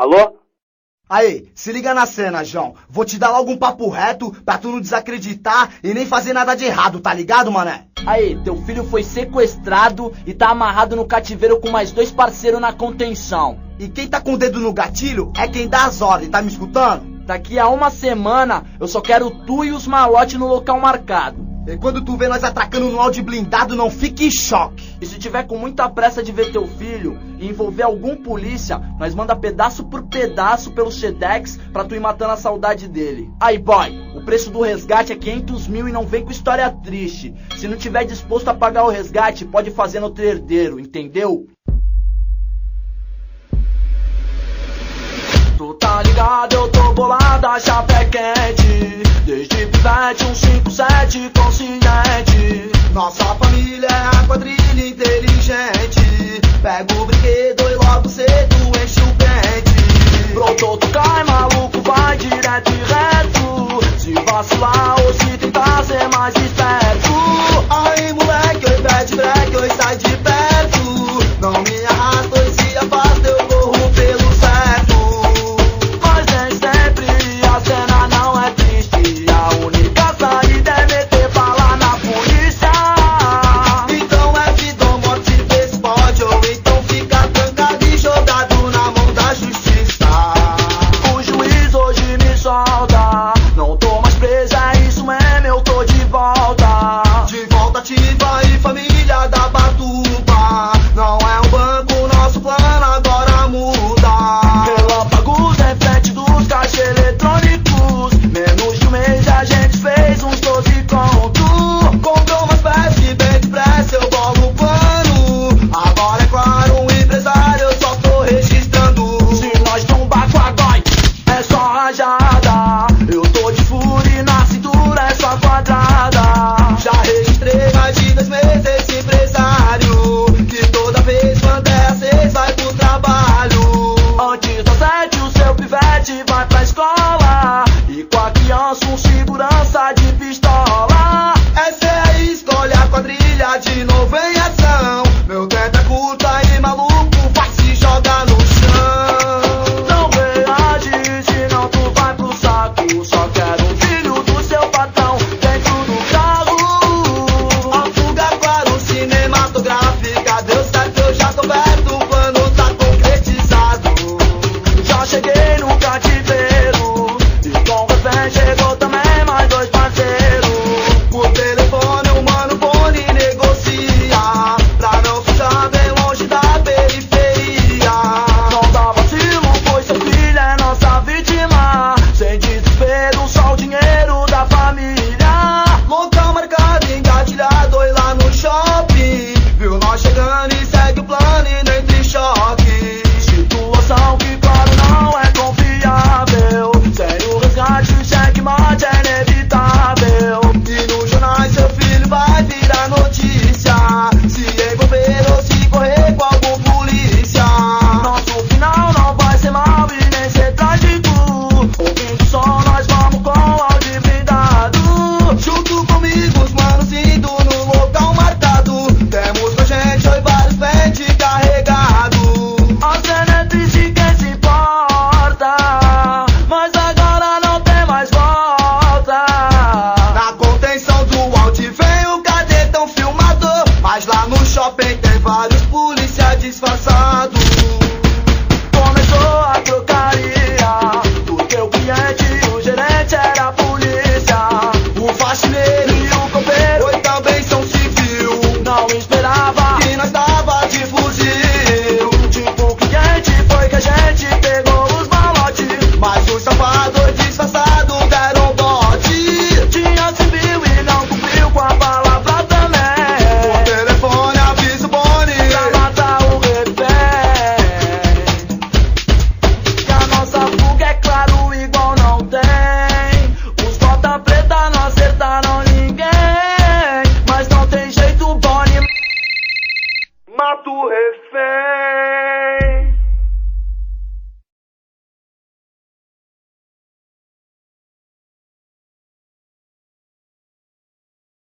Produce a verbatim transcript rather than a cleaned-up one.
Alô? Aí, se liga na cena, João. Vou te dar logo um papo reto pra tu não desacreditar e nem fazer nada de errado, tá ligado, mané? Aí, teu filho foi sequestrado e tá amarrado no cativeiro com mais dois parceiros na contenção. E quem tá com o dedo no gatilho é quem dá as ordens, tá me escutando? Daqui a uma semana, eu só quero tu e os malotes no local marcado. E quando tu vê nós atracando no áudio blindado, não fique em choque. E se tiver com muita pressa de ver teu filho e envolver algum polícia, nós manda pedaço por pedaço pelo Sedex pra tu ir matando a saudade dele. Aí, boy, o preço do resgate é quinhentos mil e não vem com história triste. Se não tiver disposto a pagar o resgate, pode fazer no teu herdeiro, entendeu? Tu tá ligado, eu tô bolada, chapé quente. Desde pivete, um cinco sete consciente. Nossa família é a quadrilha inteligente. Pega o brinquedo